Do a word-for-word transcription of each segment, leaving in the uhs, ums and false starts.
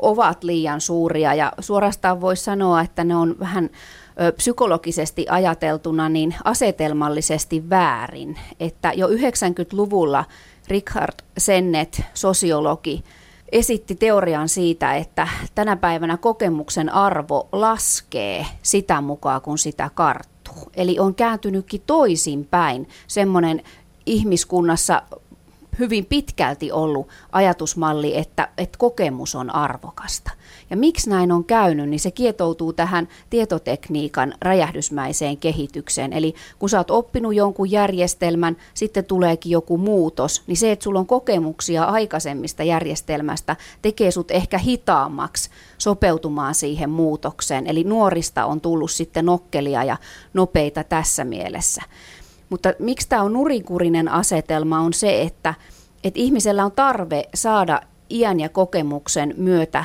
ovat liian suuria ja suorastaan voisi sanoa, että ne on vähän ö, psykologisesti ajateltuna niin asetelmallisesti väärin, että jo yhdeksänkymmentäluvulla Richard Sennett, sosiologi, esitti teorian siitä, että tänä päivänä kokemuksen arvo laskee sitä mukaan, kun sitä karttuu. Eli on kääntynytkin toisinpäin semmoinen ihmiskunnassa hyvin pitkälti ollut ajatusmalli, että, että kokemus on arvokasta. Ja miksi näin on käynyt, niin se kietoutuu tähän tietotekniikan räjähdysmäiseen kehitykseen. Eli kun sä oot oppinut jonkun järjestelmän, sitten tuleekin joku muutos, niin se, että sulla on kokemuksia aikaisemmista järjestelmästä, tekee sut ehkä hitaammaksi sopeutumaan siihen muutokseen. Eli nuorista on tullut sitten nokkelia ja nopeita tässä mielessä. Mutta miksi tämä on nurinkurinen asetelma on se, että, että ihmisellä on tarve saada iän ja kokemuksen myötä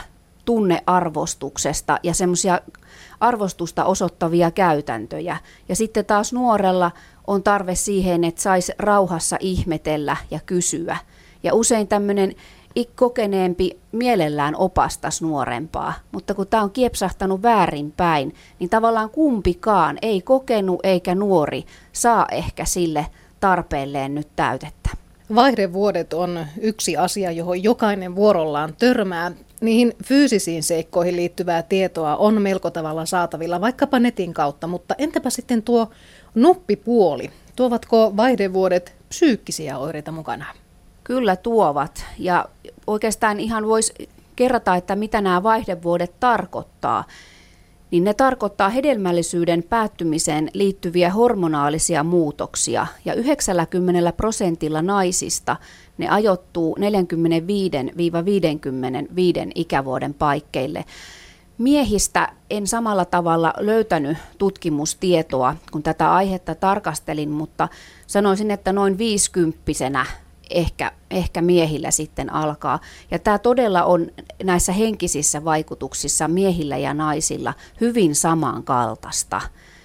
tunnearvostuksesta ja semmoisia arvostusta osoittavia käytäntöjä. Ja sitten taas nuorella on tarve siihen, että saisi rauhassa ihmetellä ja kysyä. Ja usein tämmöinen kokeneempi mielellään opastas nuorempaa, mutta kun tämä on kiepsahtanut väärinpäin, niin tavallaan kumpikaan, ei kokenut eikä nuori, saa ehkä sille tarpeelleen nyt täytettä. Vaihdevuodet on yksi asia, johon jokainen vuorollaan törmää. Niihin fyysisiin seikkoihin liittyvää tietoa on melko tavalla saatavilla, vaikkapa netin kautta, mutta entäpä sitten tuo nuppipuoli? Tuovatko vaihdevuodet psyykkisiä oireita mukanaan? Kyllä tuovat, ja oikeastaan ihan voisi kerrata, että mitä nämä vaihdevuodet tarkoittaa. Niin ne tarkoittaa hedelmällisyyden päättymiseen liittyviä hormonaalisia muutoksia, ja yhdeksänkymmentä prosentilla naisista ne ajoittuu neljäkymmentäviisi viisikymmentäviisi ikävuoden paikkeille. Miehistä en samalla tavalla löytänyt tutkimustietoa, kun tätä aihetta tarkastelin, mutta sanoisin, että noin viisikymppisenä Ehkä, ehkä miehillä sitten alkaa. Ja tämä todella on näissä henkisissä vaikutuksissa miehillä ja naisilla hyvin samankaltaista.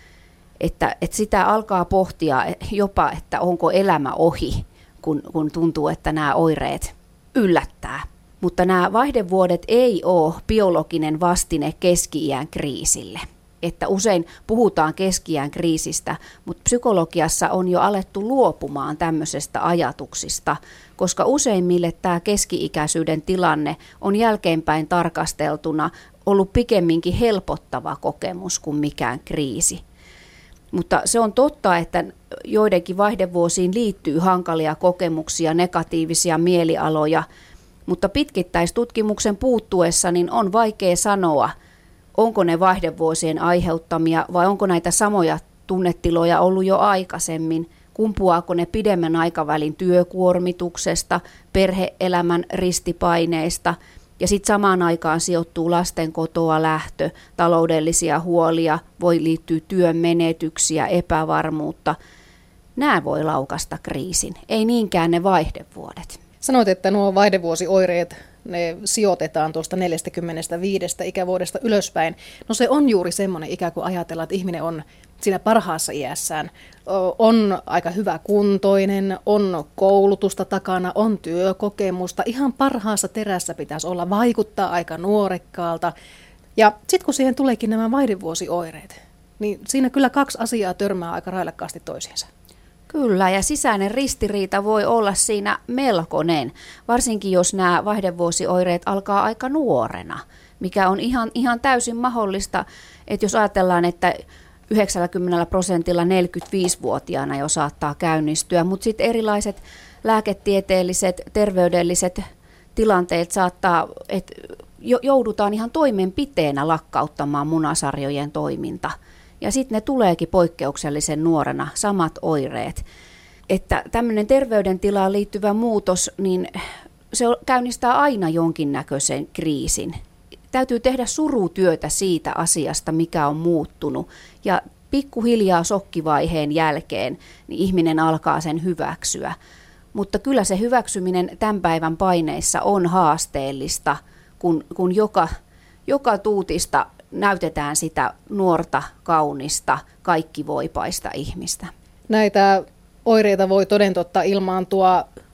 Että, että sitä alkaa pohtia jopa, että onko elämä ohi, kun, kun tuntuu, että nämä oireet yllättää. Mutta nämä vaihdevuodet ei ole biologinen vastine keski-iän kriisille. Että usein puhutaan keski-iän kriisistä, mutta psykologiassa on jo alettu luopumaan tämmöisestä ajatuksista, koska useimmille tämä keski-ikäisyyden tilanne on jälkeenpäin tarkasteltuna ollut pikemminkin helpottava kokemus kuin mikään kriisi. Mutta se on totta, että joidenkin vaihdevuosiin liittyy hankalia kokemuksia, negatiivisia mielialoja, mutta pitkittäistutkimuksen puuttuessa niin on vaikea sanoa, onko ne vaihdevuosien aiheuttamia vai onko näitä samoja tunnetiloja ollut jo aikaisemmin, kumpuaako ne pidemmän aikavälin työkuormituksesta, perhe-elämän ristipaineista ja sitten samaan aikaan sijoittuu lasten kotoa lähtö, taloudellisia huolia, voi liittyä työn menetyksiä, epävarmuutta. Nämä voi laukasta kriisin, ei niinkään ne vaihdevuodet. Sanoit, että nuo vaihdevuosioireet, ne sijoitetaan tuosta neljäkymmentäviisi ikävuodesta ylöspäin. No se on juuri semmoinen ikä, kun ajatellaan, että ihminen on siinä parhaassa iässään, on aika hyvä kuntoinen, on koulutusta takana, on työkokemusta. Ihan parhaassa terässä pitäisi olla, vaikuttaa aika nuorekkaalta. Ja sitten kun siihen tuleekin nämä vaihdevuosioireet, niin siinä kyllä kaksi asiaa törmää aika railakkaasti toisiinsa. Kyllä, ja sisäinen ristiriita voi olla siinä melkoinen, varsinkin jos nämä vaihdevuosioireet alkaa aika nuorena, mikä on ihan, ihan täysin mahdollista, että jos ajatellaan, että yhdeksänkymmentä prosentilla neljäkymmentäviisivuotiaana jo saattaa käynnistyä, mutta sitten erilaiset lääketieteelliset, terveydelliset tilanteet saattaa, että joudutaan ihan toimenpiteenä lakkauttamaan munasarjojen toiminta. Ja sitten ne tuleekin poikkeuksellisen nuorena, samat oireet. Että tämmöinen terveydentilaan liittyvä muutos, niin se käynnistää aina jonkinnäköisen kriisin. Täytyy tehdä surutyötä siitä asiasta, mikä on muuttunut. Ja pikkuhiljaa shokkivaiheen jälkeen niin ihminen alkaa sen hyväksyä. Mutta kyllä se hyväksyminen tämän päivän paineissa on haasteellista, kun, kun joka, joka tuutista näytetään sitä nuorta, kaunista, kaikkivoipaista ihmistä. Näitä oireita voi toden totta ilmaantua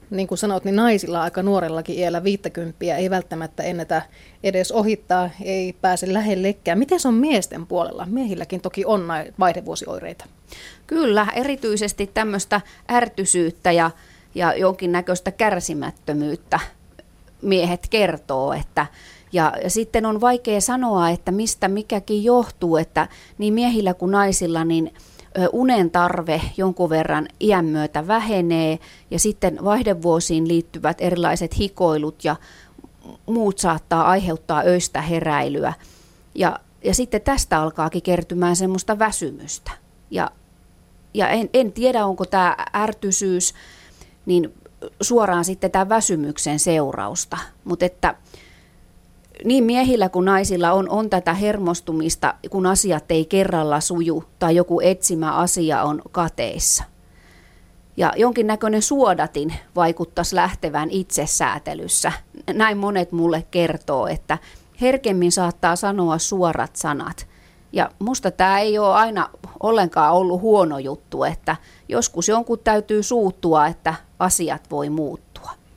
niin kuin sanot, niin naisilla aika nuorellakin iällä viittäkymppiä ei välttämättä ennätä edes ohittaa, ei pääse lähellekään. Miten se on miesten puolella? Miehilläkin toki on vaihdevuosioireita. Kyllä, erityisesti tämmöistä ärtysyyttä ja, ja jonkinnäköistä kärsimättömyyttä miehet kertoo, että ja, ja sitten on vaikea sanoa, että mistä mikäkin johtuu, että niin miehillä kuin naisilla niin unen tarve jonkun verran iän myötä vähenee ja sitten vaihdevuosiin liittyvät erilaiset hikoilut ja muut saattaa aiheuttaa öistä heräilyä. Ja, ja sitten tästä alkaakin kertymään semmoista väsymystä. Ja, ja en, en tiedä, onko tämä ärtysyys niin suoraan sitten tämän väsymyksen seurausta, mutta että niin miehillä kuin naisilla on, on tätä hermostumista, kun asiat ei kerralla suju tai joku etsimä asia on kateissa. Ja jonkinnäköinen suodatin vaikuttaisi lähtevän itsesäätelyssä. Näin monet mulle kertoo, että herkemmin saattaa sanoa suorat sanat. Ja musta tämä ei ole aina ollenkaan ollut huono juttu, että joskus jonkun täytyy suuttua, että asiat voi muuttua.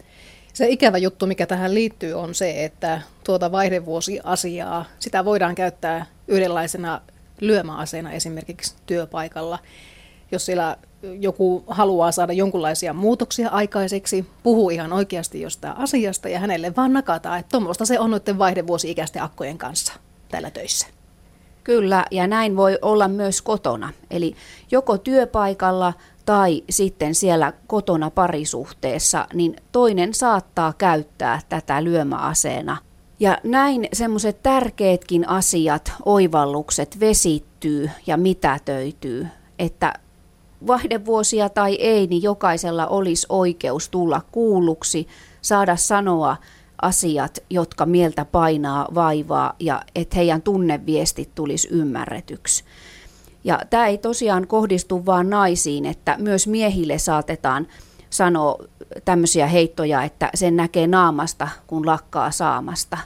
Se ikävä juttu, mikä tähän liittyy, on se, että tuota vaihdevuosiasiaa, sitä voidaan käyttää yhdenlaisena lyömäaseena esimerkiksi työpaikalla. Jos siellä joku haluaa saada jonkinlaisia muutoksia aikaiseksi, puhuu ihan oikeasti jostain asiasta ja hänelle vaan nakataan, että tuommoista se on noiden vaihdevuosi-ikäisten akkojen kanssa täällä töissä. Kyllä, ja näin voi olla myös kotona. Eli joko työpaikalla tai sitten siellä kotona parisuhteessa, niin toinen saattaa käyttää tätä lyömäaseena. Ja näin semmoiset tärkeätkin asiat, oivallukset vesittyy ja mitätöityy, että vaihdevuosia tai ei, niin jokaisella olisi oikeus tulla kuulluksi, saada sanoa asiat, jotka mieltä painaa vaivaa ja että heidän tunneviestit tulisi ymmärretyksi. Ja tämä ei tosiaan kohdistu vain naisiin, että myös miehille saatetaan sanoa tämmöisiä heittoja, että sen näkee naamasta, kun lakkaa saamasta.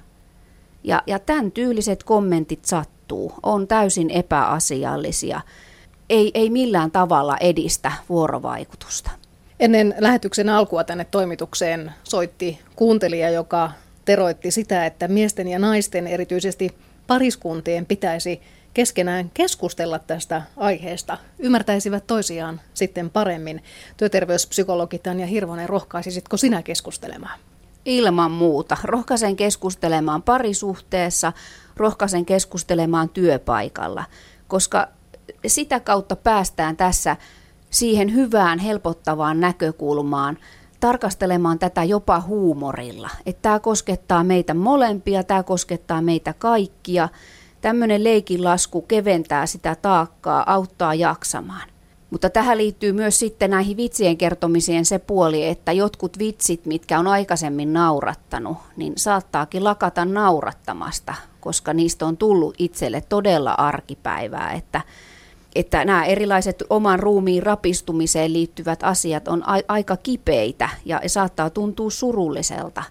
Ja, ja tämän tyyliset kommentit sattuu, on täysin epäasiallisia, ei, ei millään tavalla edistä vuorovaikutusta. Ennen lähetyksen alkua tänne toimitukseen soitti kuuntelija, joka teroitti sitä, että miesten ja naisten, erityisesti pariskuntien, pitäisi keskenään keskustella tästä aiheesta, ymmärtäisivät toisiaan sitten paremmin. Työterveyspsykologi Tanja Hirvonen, rohkaisisitko sinä keskustelemaan? Ilman muuta. Rohkaisen keskustelemaan parisuhteessa, rohkaisen keskustelemaan työpaikalla, koska sitä kautta päästään tässä siihen hyvään, helpottavaan näkökulmaan, tarkastelemaan tätä jopa huumorilla. Että tämä koskettaa meitä molempia, tämä koskettaa meitä kaikkia. Tämmöinen leikinlasku keventää sitä taakkaa, auttaa jaksamaan. Mutta tähän liittyy myös sitten näihin vitsien kertomiseen se puoli, että jotkut vitsit, mitkä on aikaisemmin naurattanut, niin saattaakin lakata naurattamasta, koska niistä on tullut itselle todella arkipäivää, että että nämä erilaiset oman ruumiin rapistumiseen liittyvät asiat on a- aika kipeitä ja saattaa tuntua surulliselta.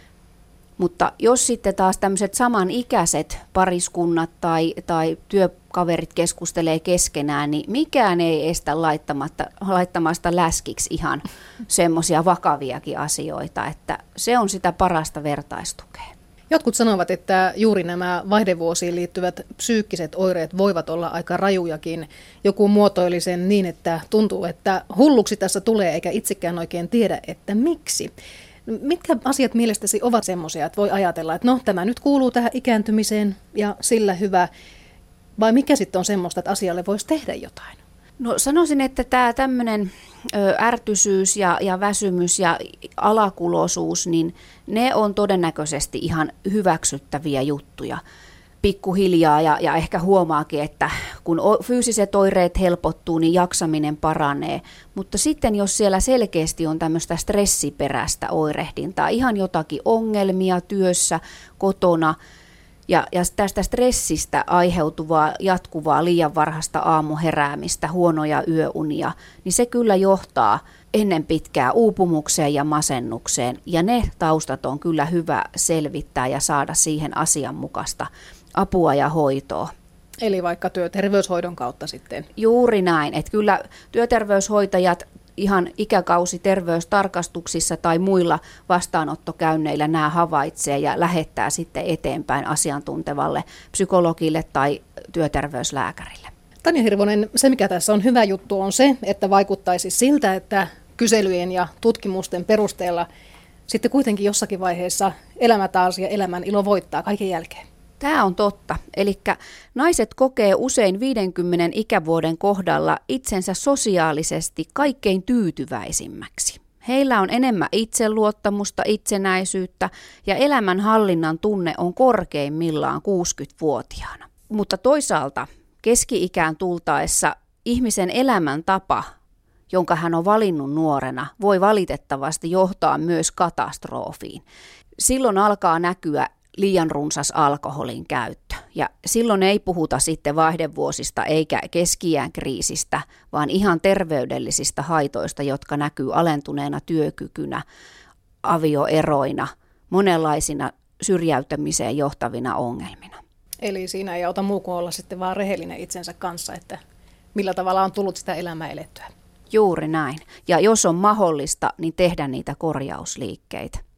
Mutta jos sitten taas tämmöiset samanikäiset pariskunnat tai, tai työkaverit keskustelee keskenään, niin mikään ei estä laittamatta, laittamasta läskiksi ihan semmoisia vakaviakin asioita, että se on sitä parasta vertaistukea. Jotkut sanovat, että juuri nämä vaihdevuosiin liittyvät psyykkiset oireet voivat olla aika rajujakin. Joku muotoili sen niin, että tuntuu, että hulluksi tässä tulee eikä itsekään oikein tiedä, että miksi. Mitkä asiat mielestäsi ovat semmoisia, että voi ajatella, että no tämä nyt kuuluu tähän ikääntymiseen ja sillä hyvä, vai mikä sitten on semmoista, että asialle voisi tehdä jotain? No sanoisin, että tämä tämmöinen ärtysyys ja, ja väsymys ja alakuloisuus, niin ne on todennäköisesti ihan hyväksyttäviä juttuja pikkuhiljaa ja, ja ehkä huomaakin, että kun fyysiset oireet helpottuu, niin jaksaminen paranee. Mutta sitten jos siellä selkeästi on tämmöistä stressiperäistä oirehdintaa, ihan jotakin ongelmia työssä, kotona, Ja, ja tästä stressistä aiheutuvaa jatkuvaa liian varhaista aamuheräämistä, huonoja yöunia, niin se kyllä johtaa ennen pitkää uupumukseen ja masennukseen. Ja ne taustat on kyllä hyvä selvittää ja saada siihen asianmukaista apua ja hoitoa. Eli vaikka työterveyshoidon kautta sitten? Juuri näin, että kyllä työterveyshoitajat ihan ikäkausi terveystarkastuksissa tai muilla vastaanottokäynneillä nämä havaitsee ja lähettää sitten eteenpäin asiantuntevalle psykologille tai työterveyslääkärille. Tanja Hirvonen, se mikä tässä on hyvä juttu on se, että vaikuttaisi siltä, että kyselyjen ja tutkimusten perusteella sitten kuitenkin jossakin vaiheessa elämä taas ja elämän ilo voittaa kaiken jälkeen. Tämä on totta. Eli naiset kokee usein viidenkymmenen ikävuoden kohdalla itsensä sosiaalisesti kaikkein tyytyväisimmäksi. Heillä on enemmän itseluottamusta, itsenäisyyttä ja elämänhallinnan tunne on korkeimmillaan kuusikymmentävuotiaana. Mutta toisaalta keski-ikään tultaessa ihmisen elämäntapa, jonka hän on valinnut nuorena, voi valitettavasti johtaa myös katastrofiin. Silloin alkaa näkyä liian runsas alkoholin käyttö. Ja silloin ei puhuta sitten vaihdevuosista eikä keski-iän kriisistä, vaan ihan terveydellisistä haitoista, jotka näkyy alentuneena työkykynä, avioeroina, monenlaisina syrjäytymiseen johtavina ongelmina. Eli siinä ei auta muu kuin olla sitten vaan rehellinen itsensä kanssa, että millä tavalla on tullut sitä elämää elettyä. Juuri näin. Ja jos on mahdollista, niin tehdä niitä korjausliikkeitä.